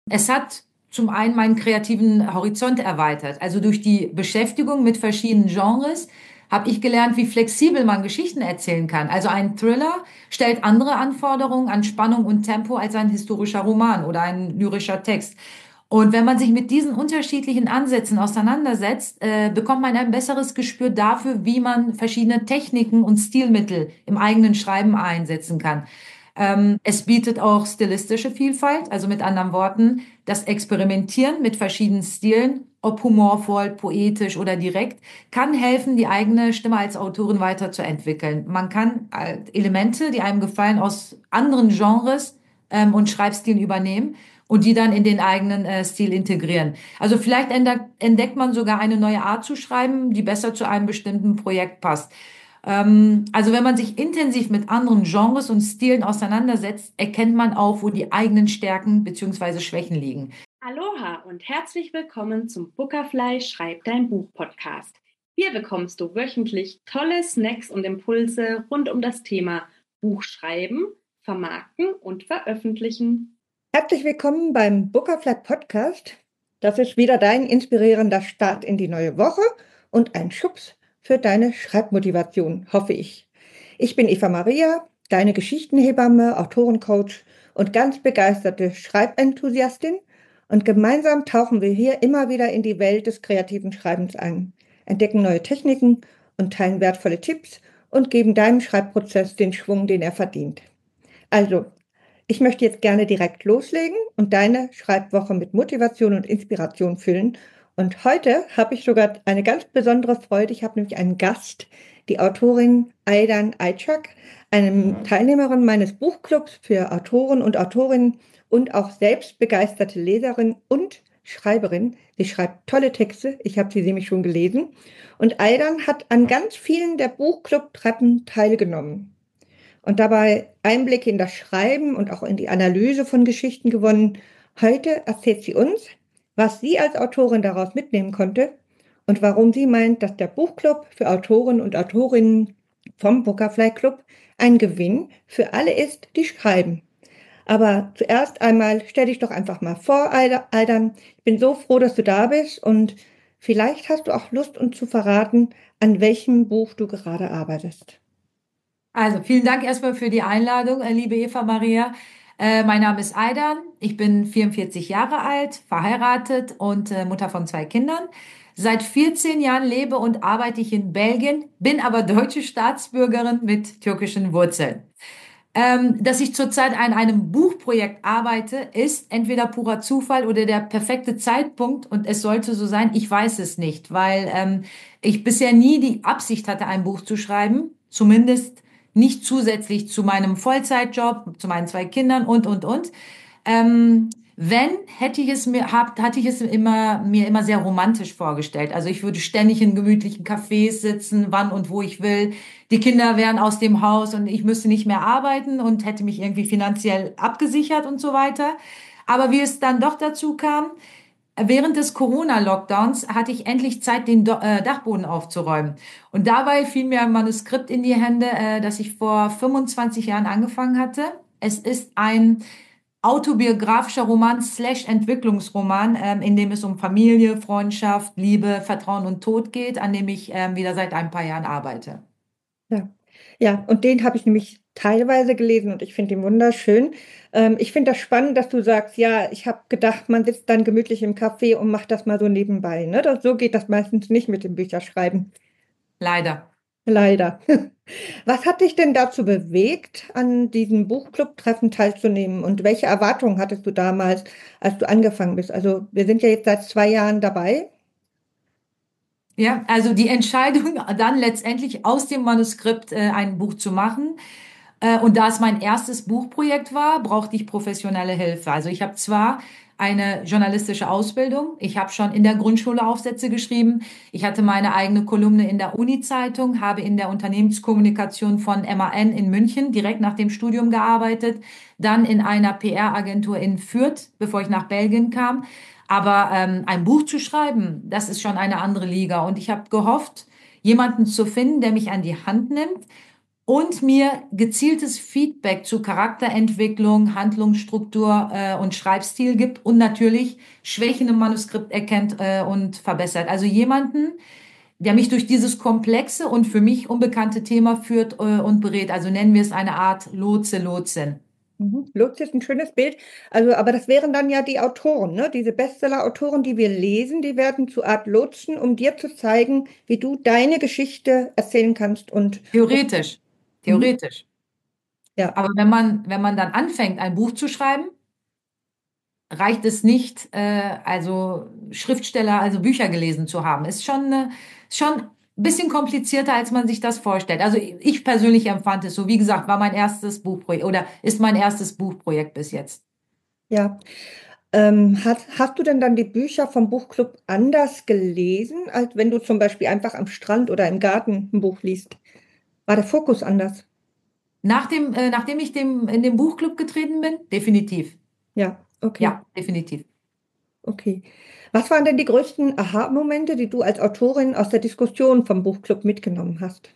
Es hat zum einen meinen kreativen Horizont erweitert. Also durch die Beschäftigung mit verschiedenen Genres habe ich gelernt, wie flexibel man Geschichten erzählen kann. Also ein Thriller stellt andere Anforderungen an Spannung und Tempo als ein historischer Roman oder ein lyrischer Text. Und wenn man sich mit diesen unterschiedlichen Ansätzen auseinandersetzt, bekommt man ein besseres Gespür dafür, wie man verschiedene Techniken und Stilmittel im eigenen Schreiben einsetzen kann. Es bietet auch stilistische Vielfalt, also mit anderen Worten, das Experimentieren mit verschiedenen Stilen, ob humorvoll, poetisch oder direkt, kann helfen, die eigene Stimme als Autorin weiterzuentwickeln. Man kann Elemente, die einem gefallen, aus anderen Genres und Schreibstilen übernehmen und die dann in den eigenen Stil integrieren. Also vielleicht entdeckt man sogar eine neue Art zu schreiben, die besser zu einem bestimmten Projekt passt. Also wenn man sich intensiv mit anderen Genres und Stilen auseinandersetzt, erkennt man auch, wo die eigenen Stärken beziehungsweise Schwächen liegen. Aloha und herzlich willkommen zum Bookerfly Schreib dein Buch Podcast. Hier bekommst du wöchentlich tolle Snacks und Impulse rund um das Thema Buchschreiben, Vermarkten und Veröffentlichen. Herzlich willkommen beim Bookerfly Podcast. Das ist wieder dein inspirierender Start in die neue Woche und ein Schubs für deine Schreibmotivation, hoffe ich. Ich bin Eva Maria, deine Geschichtenhebamme, Autorencoach und ganz begeisterte Schreibenthusiastin. Und gemeinsam tauchen wir hier immer wieder in die Welt des kreativen Schreibens ein, entdecken neue Techniken und teilen wertvolle Tipps und geben deinem Schreibprozess den Schwung, den er verdient. Also, ich möchte jetzt gerne direkt loslegen und deine Schreibwoche mit Motivation und Inspiration füllen. Und heute habe ich sogar eine ganz besondere Freude. Ich habe nämlich einen Gast, die Autorin Aydan Ayçak, eine Teilnehmerin meines Buchclubs für Autoren und Autorinnen und auch selbst begeisterte Leserin und Schreiberin. Sie schreibt tolle Texte. Ich habe sie nämlich schon gelesen. Und Aydan hat an ganz vielen der Buchclub-Treppen teilgenommen und dabei Einblicke in das Schreiben und auch in die Analyse von Geschichten gewonnen. Heute erzählt sie uns, was sie als Autorin daraus mitnehmen konnte und warum sie meint, dass der Buchclub für Autoren und Autorinnen vom Bookerfly Club ein Gewinn für alle ist, die schreiben. Aber zuerst einmal stell dich doch einfach mal vor, Aydan. Ich bin so froh, dass du da bist und vielleicht hast du auch Lust, uns zu verraten, an welchem Buch du gerade arbeitest. Also vielen Dank erstmal für die Einladung, liebe Eva Maria. Mein Name ist Aydan. Ich bin 44 Jahre alt, verheiratet und Mutter von 2 Kindern. Seit 14 Jahren lebe und arbeite ich in Belgien, bin aber deutsche Staatsbürgerin mit türkischen Wurzeln. Dass ich zurzeit an einem Buchprojekt arbeite, ist entweder purer Zufall oder der perfekte Zeitpunkt und es sollte so sein, ich weiß es nicht, weil ich bisher nie die Absicht hatte, ein Buch zu schreiben, zumindest nicht zusätzlich zu meinem Vollzeitjob, zu meinen 2 Kindern und. Wenn hätte ich es hatte ich es mir immer sehr romantisch vorgestellt. Also ich würde ständig in gemütlichen Cafés sitzen, wann und wo ich will. Die Kinder wären aus dem Haus und ich müsste nicht mehr arbeiten und hätte mich irgendwie finanziell abgesichert und so weiter. Aber wie es dann doch dazu kam, während des Corona-Lockdowns hatte ich endlich Zeit, den Dachboden aufzuräumen. Und dabei fiel mir ein Manuskript in die Hände, das ich vor 25 Jahren angefangen hatte. Es ist ein autobiografischer Roman slash Entwicklungsroman, in dem es um Familie, Freundschaft, Liebe, Vertrauen und Tod geht, an dem ich wieder seit ein paar Jahren arbeite. Ja, ja, und den habe ich nämlich teilweise gelesen und ich finde ihn wunderschön. Ich finde das spannend, dass du sagst, ja, ich habe gedacht, man sitzt dann gemütlich im Café und macht das mal so nebenbei. Ne? So geht das meistens nicht mit dem Bücherschreiben. Leider. Leider. Was hat dich denn dazu bewegt, an diesem Buchclub-Treffen teilzunehmen und welche Erwartungen hattest du damals, als du angefangen bist? Also wir sind ja jetzt seit 2 Jahren dabei. Ja, also die Entscheidung, dann letztendlich aus dem Manuskript ein Buch zu machen. Und da es mein erstes Buchprojekt war, brauchte ich professionelle Hilfe. Also ich habe zwar eine journalistische Ausbildung, ich habe schon in der Grundschule Aufsätze geschrieben, ich hatte meine eigene Kolumne in der Uni-Zeitung, habe in der Unternehmenskommunikation von MAN in München direkt nach dem Studium gearbeitet, dann in einer PR-Agentur in Fürth, bevor ich nach Belgien kam. Aber ein Buch zu schreiben, das ist schon eine andere Liga. Und ich habe gehofft, jemanden zu finden, der mich an die Hand nimmt und mir gezieltes Feedback zu Charakterentwicklung, Handlungsstruktur und Schreibstil gibt und natürlich Schwächen im Manuskript erkennt und verbessert. Also jemanden, der mich durch dieses komplexe und für mich unbekannte Thema führt und berät. Also nennen wir es eine Art Lotse, Lotsin. Lutz ist ein schönes Bild. Also, aber das wären dann ja die Autoren, ne? Diese Bestseller-Autoren, die wir lesen, die werden zu Art Lotsen, um dir zu zeigen, wie du deine Geschichte erzählen kannst. Theoretisch, Mhm. theoretisch. Ja, Aber wenn man dann anfängt, ein Buch zu schreiben, reicht es nicht, also Schriftsteller, also Bücher gelesen zu haben. Ist schon ein bisschen komplizierter, als man sich das vorstellt. Also ich persönlich empfand es so, wie gesagt, war mein erstes Buchprojekt oder ist mein erstes Buchprojekt bis jetzt. ja. Hast du denn dann die Bücher vom Buchclub anders gelesen, als wenn du zum Beispiel einfach am Strand oder im Garten ein Buch liest? War der Fokus anders? Nachdem ich in den Buchclub getreten bin, definitiv. Ja, okay, Ja, definitiv. okay. Was waren denn die größten Aha-Momente, die du als Autorin aus der Diskussion vom Buchclub mitgenommen hast?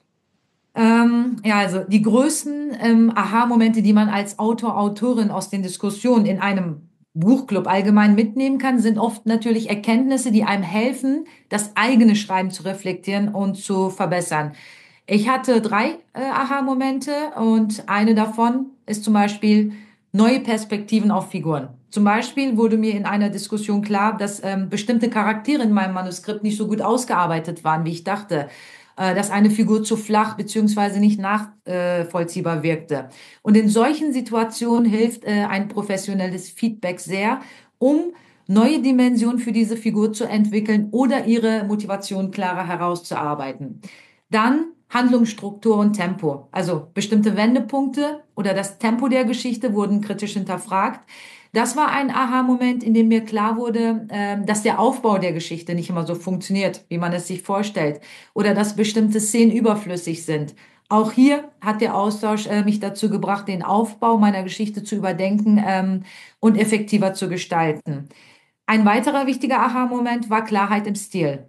Ja, also die größten Aha-Momente, die man als Autor, Autorin aus den Diskussionen in einem Buchclub allgemein mitnehmen kann, sind oft natürlich Erkenntnisse, die einem helfen, das eigene Schreiben zu reflektieren und zu verbessern. Ich hatte drei Aha-Momente und eine davon ist zum Beispiel neue Perspektiven auf Figuren. Zum Beispiel wurde mir in einer Diskussion klar, dass bestimmte Charaktere in meinem Manuskript nicht so gut ausgearbeitet waren, wie ich dachte, dass eine Figur zu flach beziehungsweise nicht nachvollziehbar wirkte. Und in solchen Situationen hilft ein professionelles Feedback sehr, um neue Dimensionen für diese Figur zu entwickeln oder ihre Motivation klarer herauszuarbeiten. Dann Handlungsstruktur und Tempo. Also bestimmte Wendepunkte oder das Tempo der Geschichte wurden kritisch hinterfragt. Das war ein Aha-Moment, in dem mir klar wurde, dass der Aufbau der Geschichte nicht immer so funktioniert, wie man es sich vorstellt, oder dass bestimmte Szenen überflüssig sind. Auch hier hat der Austausch mich dazu gebracht, den Aufbau meiner Geschichte zu überdenken und effektiver zu gestalten. Ein weiterer wichtiger Aha-Moment war Klarheit im Stil.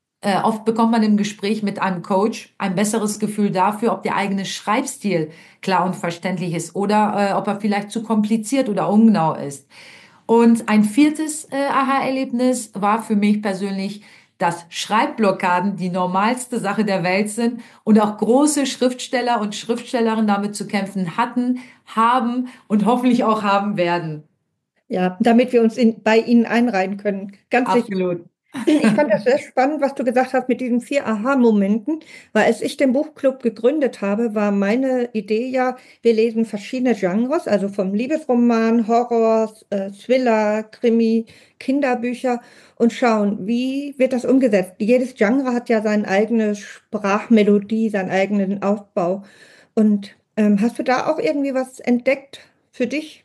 Oft bekommt man im Gespräch mit einem Coach ein besseres Gefühl dafür, ob der eigene Schreibstil klar und verständlich ist oder ob er vielleicht zu kompliziert oder ungenau ist. Und ein viertes Aha-Erlebnis war für mich persönlich, dass Schreibblockaden die normalste Sache der Welt sind und auch große Schriftsteller und Schriftstellerinnen damit zu kämpfen hatten, haben und hoffentlich auch haben werden. Ja, damit wir uns bei Ihnen einreihen können. Ganz sicher. Absolut. Ich fand das sehr spannend, was du gesagt hast mit diesen 4 Aha-Momenten, weil als ich den Buchclub gegründet habe, war meine Idee ja, wir lesen verschiedene Genres, also vom Liebesroman, Horror, Thriller, Krimi, Kinderbücher und schauen, wie wird das umgesetzt. Jedes Genre hat ja seine eigene Sprachmelodie, seinen eigenen Aufbau. Und hast du da auch irgendwie was entdeckt für dich?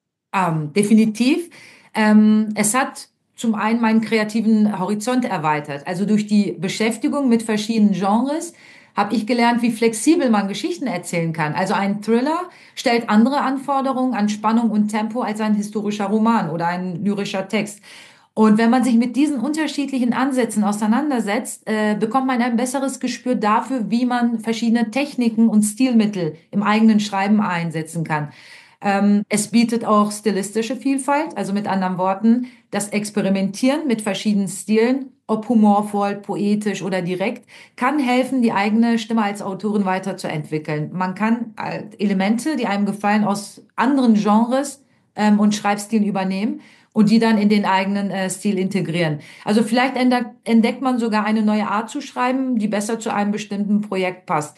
Definitiv. Es hat zum einen meinen kreativen Horizont erweitert. Also durch die Beschäftigung mit verschiedenen Genres habe ich gelernt, wie flexibel man Geschichten erzählen kann. Also ein Thriller stellt andere Anforderungen an Spannung und Tempo als ein historischer Roman oder ein lyrischer Text. Und wenn man sich mit diesen unterschiedlichen Ansätzen auseinandersetzt, bekommt man ein besseres Gespür dafür, wie man verschiedene Techniken und Stilmittel im eigenen Schreiben einsetzen kann. Es bietet auch stilistische Vielfalt, also mit anderen Worten, das Experimentieren mit verschiedenen Stilen, ob humorvoll, poetisch oder direkt, kann helfen, die eigene Stimme als Autorin weiterzuentwickeln. Man kann Elemente, die einem gefallen, aus anderen Genres und Schreibstilen übernehmen und die dann in den eigenen Stil integrieren. Also vielleicht entdeckt man sogar eine neue Art zu schreiben, die besser zu einem bestimmten Projekt passt.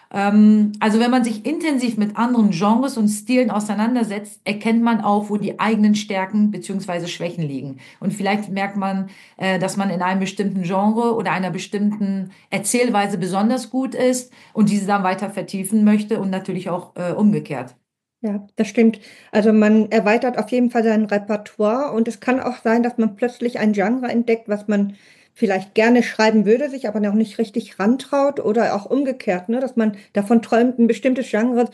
Also wenn man sich intensiv mit anderen Genres und Stilen auseinandersetzt, erkennt man auch, wo die eigenen Stärken beziehungsweise Schwächen liegen. Und vielleicht merkt man, dass man in einem bestimmten Genre oder einer bestimmten Erzählweise besonders gut ist und diese dann weiter vertiefen möchte und natürlich auch umgekehrt. Ja, das stimmt. Also man erweitert auf jeden Fall sein Repertoire und es kann auch sein, dass man plötzlich ein Genre entdeckt, was man vielleicht gerne schreiben würde, sich aber noch nicht richtig rantraut oder auch umgekehrt, ne, dass man davon träumt, ein bestimmtes Genre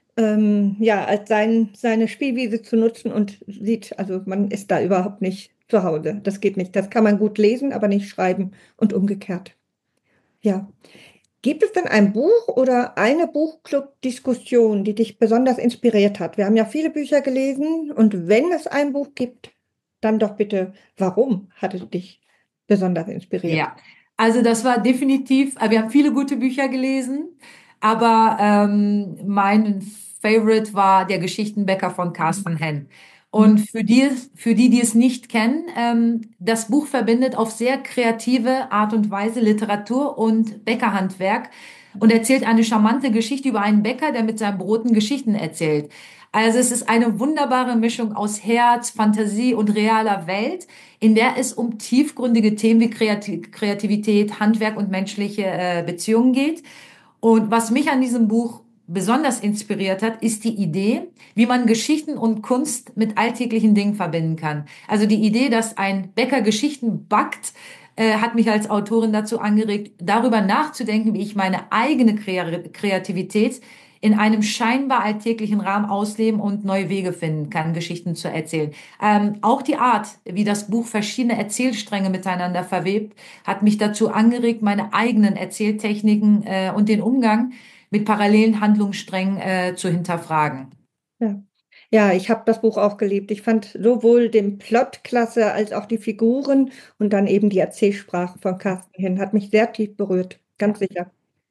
ja, als seine Spielwiese zu nutzen und sieht, also man ist da überhaupt nicht zu Hause. Das geht nicht. Das kann man gut lesen, aber nicht schreiben und umgekehrt. Ja. Gibt es denn ein Buch oder eine Buchclub-Diskussion, die dich besonders inspiriert hat? Wir haben ja viele Bücher gelesen und wenn es ein Buch gibt, dann doch bitte, warum hat es dich besonders inspiriert? Ja, also das war definitiv, wir haben viele gute Bücher gelesen, aber mein Favorite war Der Geschichtenbäcker von Carsten Henn. Und für die es nicht kennen, das Buch verbindet auf sehr kreative Art und Weise Literatur und Bäckerhandwerk und erzählt eine charmante Geschichte über einen Bäcker, der mit seinen Broten Geschichten erzählt. Also es ist eine wunderbare Mischung aus Herz, Fantasie und realer Welt, in der es um tiefgründige Themen wie Kreativität, Handwerk und menschliche Beziehungen geht. Und was mich an diesem Buch besonders inspiriert hat, ist die Idee, wie man Geschichten und Kunst mit alltäglichen Dingen verbinden kann. Also die Idee, dass ein Bäcker Geschichten backt, hat mich als Autorin dazu angeregt, darüber nachzudenken, wie ich meine eigene Kreativität in einem scheinbar alltäglichen Rahmen ausleben und neue Wege finden kann, Geschichten zu erzählen. Auch die Art, wie das Buch verschiedene Erzählstränge miteinander verwebt, hat mich dazu angeregt, meine eigenen Erzähltechniken und den Umgang mit parallelen Handlungssträngen zu hinterfragen. Ja. Ja, ich habe das Buch auch geliebt. Ich fand sowohl den Plot klasse als auch die Figuren und dann eben die Erzählsprache von Carsten Henn. Hat mich sehr tief berührt, ganz sicher.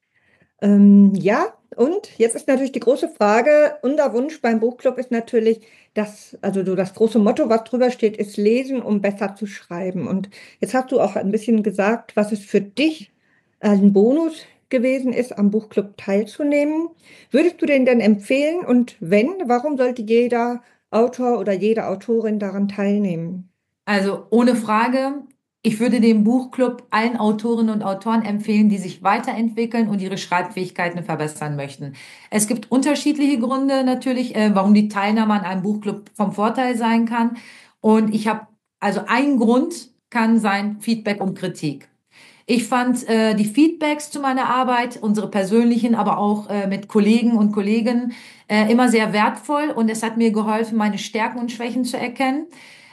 Ja, und jetzt ist natürlich die große Frage, unser Wunsch beim Buchclub ist natürlich, dass, also so das große Motto, was drüber steht, ist lesen, um besser zu schreiben. Und jetzt hast du auch ein bisschen gesagt, was es für dich ein Bonus gewesen ist, am Buchclub teilzunehmen. Würdest du den denn empfehlen? Und wenn, warum sollte jeder Autor oder jede Autorin daran teilnehmen? Also ohne Frage, ich würde dem Buchclub allen Autorinnen und Autoren empfehlen, die sich weiterentwickeln und ihre Schreibfähigkeiten verbessern möchten. Es gibt unterschiedliche Gründe natürlich, warum die Teilnahme an einem Buchclub vom Vorteil sein kann. Und also ein Grund kann sein Feedback und Kritik. Ich fand die Feedbacks zu meiner Arbeit, unsere persönlichen, aber auch mit Kollegen und Kolleginnen, immer sehr wertvoll und es hat mir geholfen, meine Stärken und Schwächen zu erkennen.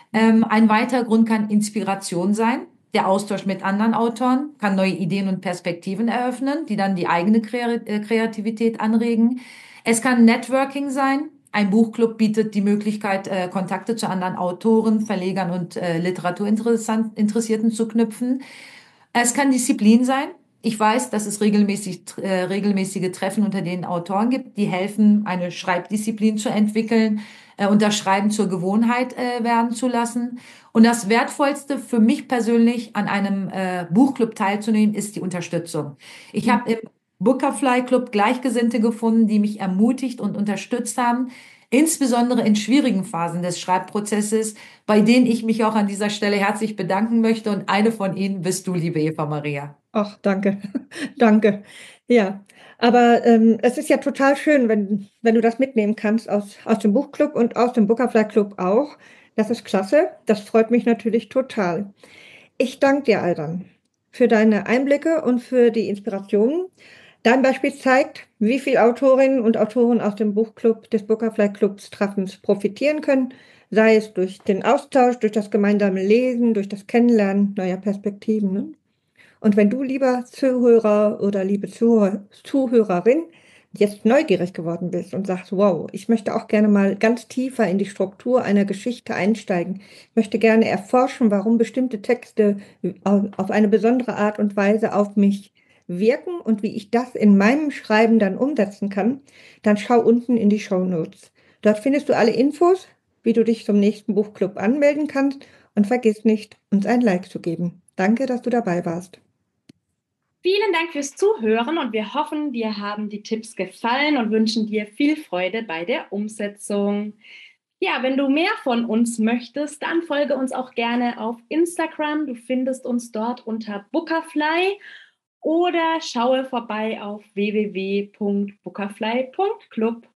Ein weiterer Grund kann Inspiration sein. Der Austausch mit anderen Autoren kann neue Ideen und Perspektiven eröffnen, die dann die eigene Kreativität anregen. Es kann Networking sein. Ein Buchclub bietet die Möglichkeit, Kontakte zu anderen Autoren, Verlegern und Literaturinteressierten zu knüpfen. Es kann Disziplin sein. Ich weiß, dass es regelmäßige Treffen unter den Autoren gibt, die helfen, eine Schreibdisziplin zu entwickeln und das Schreiben zur Gewohnheit werden zu lassen. Und das Wertvollste für mich persönlich an einem Buchclub teilzunehmen, ist die Unterstützung. Ich habe im Bookerfly Club Gleichgesinnte gefunden, die mich ermutigt und unterstützt haben, insbesondere in schwierigen Phasen des Schreibprozesses, bei denen ich mich auch an dieser Stelle herzlich bedanken möchte. Und eine von ihnen bist du, liebe Eva Maria. Ach, danke, danke. Ja, aber es ist ja total schön, wenn du das mitnehmen kannst aus dem Buchclub und aus dem Bookerfly Club auch. Das ist klasse. Das freut mich natürlich total. Ich danke dir, Aldan, für deine Einblicke und für die Inspirationen. Dein Beispiel zeigt, wie viele Autorinnen und Autoren aus dem Buchclub des Bookerfly Clubs Treffens profitieren können, sei es durch den Austausch, durch das gemeinsame Lesen, durch das Kennenlernen neuer Perspektiven. Ne? Und wenn du, lieber Zuhörer oder liebe Zuhörerin, jetzt neugierig geworden bist und sagst, wow, ich möchte auch gerne mal ganz tiefer in die Struktur einer Geschichte einsteigen, ich möchte gerne erforschen, warum bestimmte Texte auf eine besondere Art und Weise auf mich wirken und wie ich das in meinem Schreiben dann umsetzen kann, dann schau unten in die Shownotes. Dort findest du alle Infos, wie du dich zum nächsten Buchclub anmelden kannst und vergiss nicht, uns ein Like zu geben. Danke, dass du dabei warst. Vielen Dank fürs Zuhören und wir hoffen, dir haben die Tipps gefallen und wünschen dir viel Freude bei der Umsetzung. Ja, wenn du mehr von uns möchtest, dann folge uns auch gerne auf Instagram. Du findest uns dort unter Bookerfly oder schaue vorbei auf www.bookerfly.club.